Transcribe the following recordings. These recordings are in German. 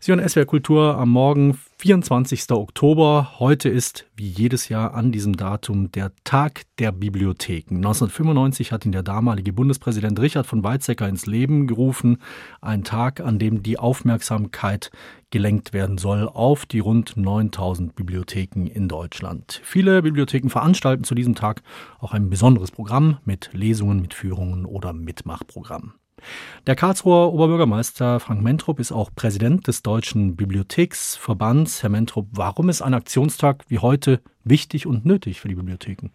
Sie hören SWR Kultur am Morgen, 24. Oktober. Heute ist, wie jedes Jahr an diesem Datum, der Tag der Bibliotheken. 1995 hat ihn der damalige Bundespräsident Richard von Weizsäcker ins Leben gerufen. Ein Tag, an dem die Aufmerksamkeit gelenkt werden soll auf die rund 9000 Bibliotheken in Deutschland. Viele Bibliotheken veranstalten zu diesem Tag auch ein besonderes Programm mit Lesungen, mit Führungen oder Mitmachprogrammen. Der Karlsruher Oberbürgermeister Frank Mentrop ist auch Präsident des Deutschen Bibliotheksverbands. Herr Mentrop, warum ist ein Aktionstag wie heute wichtig und nötig für die Bibliotheken?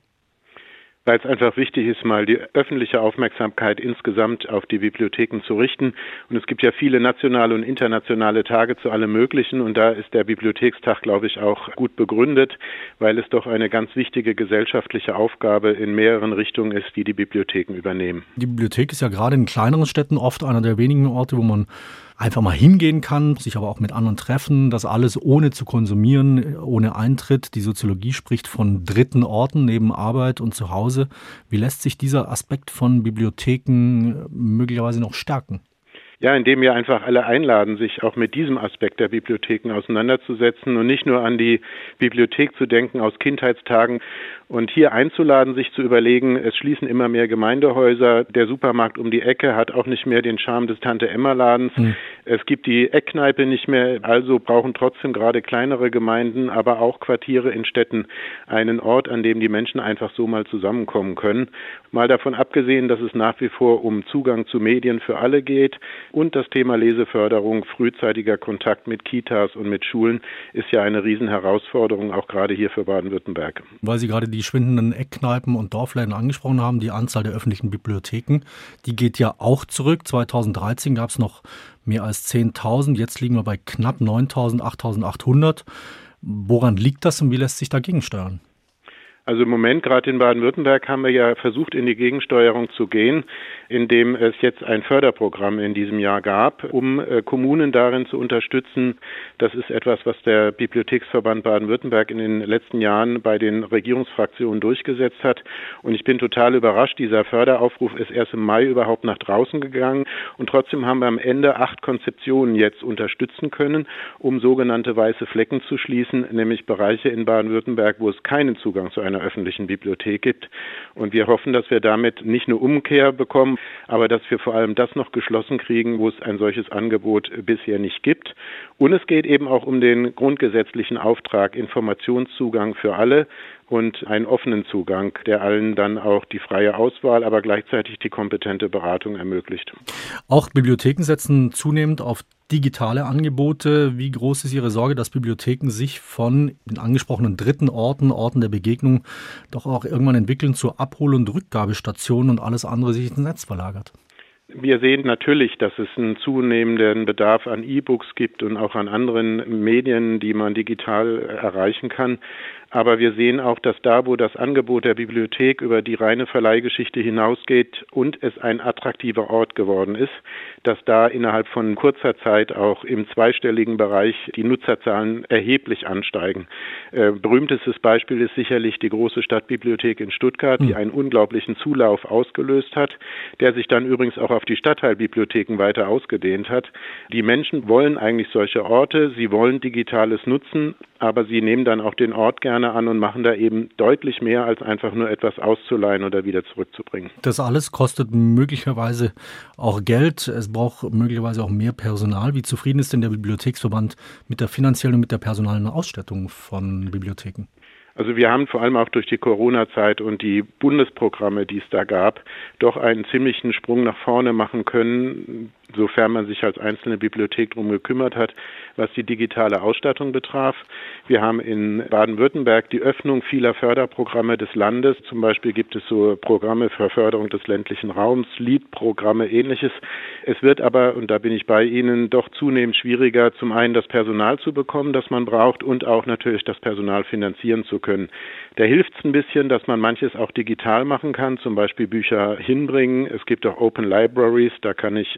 Weil es einfach wichtig ist, mal die öffentliche Aufmerksamkeit insgesamt auf die Bibliotheken zu richten. Und es gibt ja viele nationale und internationale Tage zu allem Möglichen. Und da ist der Bibliothekstag, glaube ich, auch gut begründet, weil es doch eine ganz wichtige gesellschaftliche Aufgabe in mehreren Richtungen ist, die die Bibliotheken übernehmen. Die Bibliothek ist ja gerade in kleineren Städten oft einer der wenigen Orte, wo man einfach mal hingehen kann, sich aber auch mit anderen treffen, das alles ohne zu konsumieren, ohne Eintritt. Die Soziologie spricht von dritten Orten neben Arbeit und Zuhause. Wie lässt sich dieser Aspekt von Bibliotheken möglicherweise noch stärken? Ja, indem wir einfach alle einladen, sich auch mit diesem Aspekt der Bibliotheken auseinanderzusetzen und nicht nur an die Bibliothek zu denken aus Kindheitstagen und hier einzuladen, sich zu überlegen, es schließen immer mehr Gemeindehäuser, der Supermarkt um die Ecke hat auch nicht mehr den Charme des Tante-Emma-Ladens, Es gibt die Eckkneipe nicht mehr, also brauchen trotzdem gerade kleinere Gemeinden, aber auch Quartiere in Städten einen Ort, an dem die Menschen einfach so mal zusammenkommen können. Mal davon abgesehen, dass es nach wie vor um Zugang zu Medien für alle geht und das Thema Leseförderung, frühzeitiger Kontakt mit Kitas und mit Schulen ist ja eine Riesenherausforderung, auch gerade hier für Baden-Württemberg. Weil Sie gerade die schwindenden Eckkneipen und Dorfläden angesprochen haben, die Anzahl der öffentlichen Bibliotheken, die geht ja auch zurück. 2013 gab es noch mehr als 10.000, jetzt liegen wir bei knapp 9.000, 8.800. Woran liegt das und wie lässt sich dagegen steuern? Also im Moment, gerade in Baden-Württemberg, haben wir ja versucht, in die Gegensteuerung zu gehen, indem es jetzt ein Förderprogramm in diesem Jahr gab, um Kommunen darin zu unterstützen. Das ist etwas, was der Bibliotheksverband Baden-Württemberg in den letzten Jahren bei den Regierungsfraktionen durchgesetzt hat. Und ich bin total überrascht, dieser Förderaufruf ist erst im Mai überhaupt nach draußen gegangen. Und trotzdem haben wir am Ende 8 Konzeptionen jetzt unterstützen können, um sogenannte weiße Flecken zu schließen, nämlich Bereiche in Baden-Württemberg, wo es keinen Zugang zu einer öffentlichen Bibliothek gibt. Und wir hoffen, dass wir damit nicht nur Umkehr bekommen, aber dass wir vor allem das noch geschlossen kriegen, wo es ein solches Angebot bisher nicht gibt. Und es geht eben auch um den grundgesetzlichen Auftrag, Informationszugang für alle und einen offenen Zugang, der allen dann auch die freie Auswahl, aber gleichzeitig die kompetente Beratung ermöglicht. Auch Bibliotheken setzen zunehmend auf digitale Angebote. Wie groß ist Ihre Sorge, dass Bibliotheken sich von den angesprochenen dritten Orten der Begegnung doch auch irgendwann entwickeln zu Abhol- und Rückgabestationen und alles andere sich ins Netz verlagert? Wir sehen natürlich, dass es einen zunehmenden Bedarf an E-Books gibt und auch an anderen Medien, die man digital erreichen kann. Aber wir sehen auch, dass da, wo das Angebot der Bibliothek über die reine Verleihgeschichte hinausgeht und es ein attraktiver Ort geworden ist, dass da innerhalb von kurzer Zeit auch im zweistelligen Bereich die Nutzerzahlen erheblich ansteigen. Berühmtestes Beispiel ist sicherlich die große Stadtbibliothek in Stuttgart, die einen unglaublichen Zulauf ausgelöst hat, der sich dann übrigens auch auf die Stadtteilbibliotheken weiter ausgedehnt hat. Die Menschen wollen eigentlich solche Orte, sie wollen Digitales nutzen, aber sie nehmen dann auch den Ort gerne an und machen da eben deutlich mehr, als einfach nur etwas auszuleihen oder wieder zurückzubringen. Das alles kostet möglicherweise auch Geld. Es braucht möglicherweise auch mehr Personal. Wie zufrieden ist denn der Bibliotheksverband mit der finanziellen und mit der personalen Ausstattung von Bibliotheken? Also wir haben vor allem auch durch die Corona-Zeit und die Bundesprogramme, die es da gab, doch einen ziemlichen Sprung nach vorne machen können, sofern man sich als einzelne Bibliothek darum gekümmert hat, was die digitale Ausstattung betraf. Wir haben in Baden-Württemberg die Öffnung vieler Förderprogramme des Landes. Zum Beispiel gibt es so Programme für Förderung des ländlichen Raums, LEAD-Programme, ähnliches. Es wird aber, und da bin ich bei Ihnen, doch zunehmend schwieriger, zum einen das Personal zu bekommen, das man braucht, und auch natürlich das Personal finanzieren zu können. Da hilft es ein bisschen, dass man manches auch digital machen kann, zum Beispiel Bücher hinbringen. Es gibt auch Open Libraries, da kann ich Bücher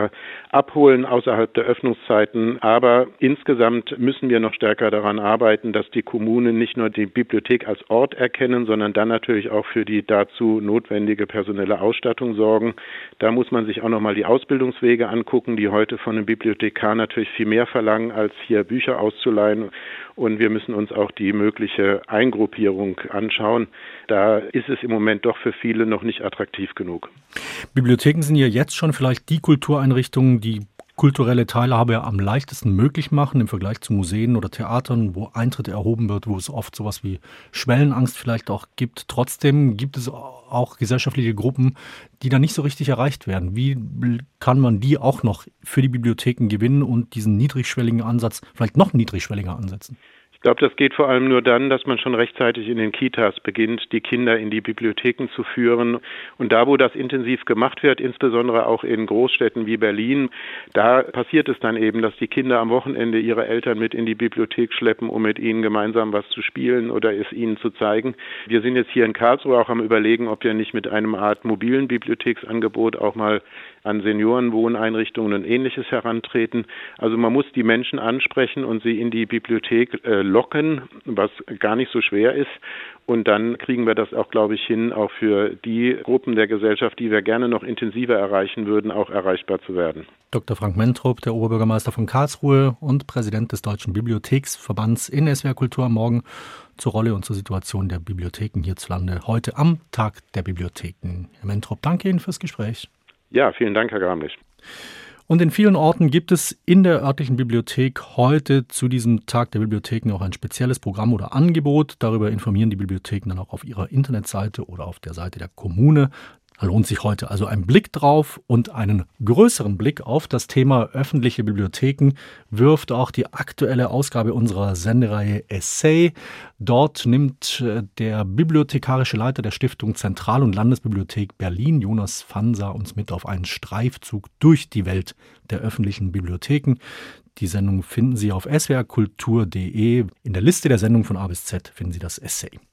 Kinder abholen außerhalb der Öffnungszeiten. Aber insgesamt müssen wir noch stärker daran arbeiten, dass die Kommunen nicht nur die Bibliothek als Ort erkennen, sondern dann natürlich auch für die dazu notwendige personelle Ausstattung sorgen. Da muss man sich auch nochmal die Ausbildungswege angucken, die heute von einem Bibliothekar natürlich viel mehr verlangen, als hier Bücher auszuleihen. Und wir müssen uns auch die mögliche Eingruppierung anschauen. Da ist es im Moment doch für viele noch nicht attraktiv genug. Bibliotheken sind ja jetzt schon vielleicht die Kultureinrichtungen, die kulturelle Teilhabe am leichtesten möglich machen im Vergleich zu Museen oder Theatern, wo Eintritt erhoben wird, wo es oft sowas wie Schwellenangst vielleicht auch gibt. Trotzdem gibt es auch gesellschaftliche Gruppen, die da nicht so richtig erreicht werden. Wie kann man die auch noch für die Bibliotheken gewinnen und diesen niedrigschwelligen Ansatz vielleicht noch niedrigschwelliger ansetzen? Ich glaube, das geht vor allem nur dann, dass man schon rechtzeitig in den Kitas beginnt, die Kinder in die Bibliotheken zu führen. Und da, wo das intensiv gemacht wird, insbesondere auch in Großstädten wie Berlin, da passiert es dann eben, dass die Kinder am Wochenende ihre Eltern mit in die Bibliothek schleppen, um mit ihnen gemeinsam was zu spielen oder es ihnen zu zeigen. Wir sind jetzt hier in Karlsruhe auch am Überlegen, ob wir nicht mit einem Art mobilen Bibliotheksangebot auch mal an Seniorenwohneinrichtungen und Ähnliches herantreten. Also man muss die Menschen ansprechen und sie in die Bibliothek locken, was gar nicht so schwer ist. Und dann kriegen wir das auch, glaube ich, hin, auch für die Gruppen der Gesellschaft, die wir gerne noch intensiver erreichen würden, auch erreichbar zu werden. Dr. Frank Mentrup, der Oberbürgermeister von Karlsruhe und Präsident des Deutschen Bibliotheksverbands in SWR Kultur am Morgen zur Rolle und zur Situation der Bibliotheken hierzulande heute am Tag der Bibliotheken. Herr Mentrup, danke Ihnen fürs Gespräch. Ja, vielen Dank, Herr Gramlich. Und in vielen Orten gibt es in der örtlichen Bibliothek heute zu diesem Tag der Bibliotheken auch ein spezielles Programm oder Angebot. Darüber informieren die Bibliotheken dann auch auf ihrer Internetseite oder auf der Seite der Kommune. Da lohnt sich heute also ein Blick drauf, und einen größeren Blick auf das Thema öffentliche Bibliotheken wirft auch die aktuelle Ausgabe unserer Sendereihe Essay. Dort nimmt der bibliothekarische Leiter der Stiftung Zentral- und Landesbibliothek Berlin, Jonas Fansa, uns mit auf einen Streifzug durch die Welt der öffentlichen Bibliotheken. Die Sendung finden Sie auf swrkultur.de. In der Liste der Sendung von A bis Z finden Sie das Essay.